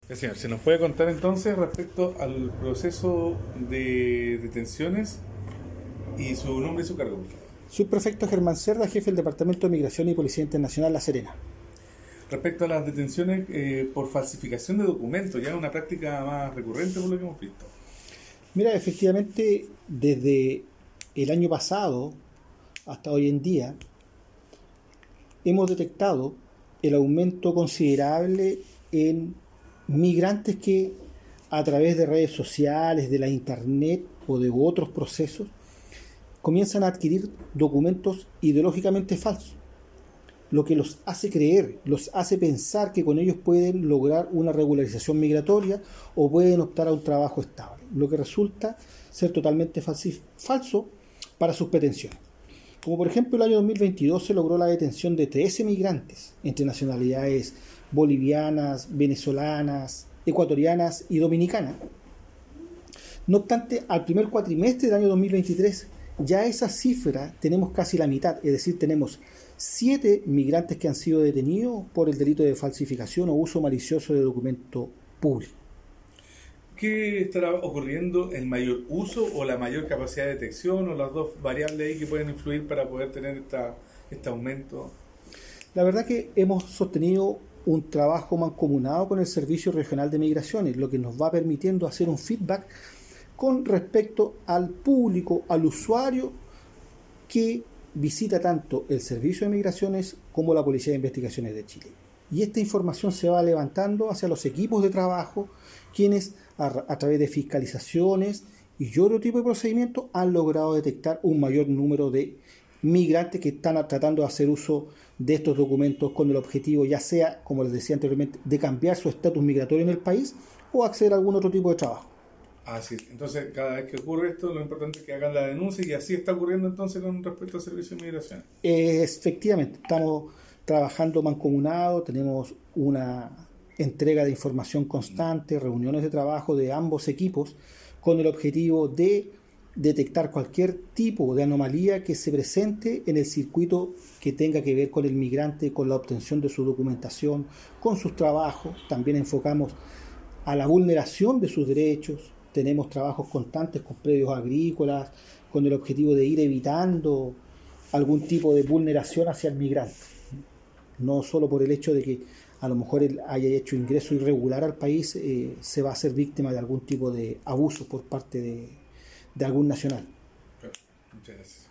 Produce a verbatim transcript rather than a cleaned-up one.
Sí, señor, ¿se nos puede contar entonces respecto al proceso de detenciones y su nombre y su cargo, por favor? Subprefecto Germán Cerda, jefe del Departamento de Migración y Policía Internacional La Serena. Respecto a las detenciones eh, por falsificación de documentos, ya es una práctica más recurrente por lo que hemos visto. Mira, efectivamente, desde el año pasado hasta hoy en día, hemos detectado el aumento considerable en migrantes que a través de redes sociales, de la internet o de otros procesos, comienzan a adquirir documentos ideológicamente falsos, lo que los hace creer, los hace pensar que con ellos pueden lograr una regularización migratoria o pueden optar a un trabajo estable, lo que resulta ser totalmente falso para sus pretensiones. Como por ejemplo el año dos mil veintidós se logró la detención de trece migrantes entre nacionalidades bolivianas, venezolanas, ecuatorianas y dominicanas. No obstante, al primer cuatrimestre del año dos mil veintitrés ya esa cifra tenemos casi la mitad, es decir, tenemos siete migrantes que han sido detenidos por el delito de falsificación o uso malicioso de documento público. ¿Qué estará ocurriendo? ¿El mayor uso o la mayor capacidad de detección o las dos variables ahí que pueden influir para poder tener esta, este aumento? La verdad que hemos sostenido un trabajo mancomunado con el Servicio Regional de Migraciones, lo que nos va permitiendo hacer un feedback con respecto al público, al usuario que visita tanto el Servicio de Migraciones como la Policía de Investigaciones de Chile. Y esta información se va levantando hacia los equipos de trabajo, quienes a, a través de fiscalizaciones y otro tipo de procedimientos han logrado detectar un mayor número de migrantes que están tratando de hacer uso de estos documentos con el objetivo, ya sea, como les decía anteriormente, de cambiar su estatus migratorio en el país o acceder a algún otro tipo de trabajo. Así, entonces cada vez que ocurre esto, lo importante es que hagan la denuncia y así está ocurriendo entonces con respecto al servicio de migración. Eh, efectivamente, estamos trabajando mancomunado, tenemos una entrega de información constante, reuniones de trabajo de ambos equipos con el objetivo de detectar cualquier tipo de anomalía que se presente en el circuito que tenga que ver con el migrante, con la obtención de su documentación, con sus trabajos. También enfocamos a la vulneración de sus derechos. Tenemos trabajos constantes con predios agrícolas, con el objetivo de ir evitando algún tipo de vulneración hacia el migrante. No solo por el hecho de que a lo mejor él haya hecho ingreso irregular al país, eh, se va a ser víctima de algún tipo de abuso por parte de, de algún nacional. Muchas gracias.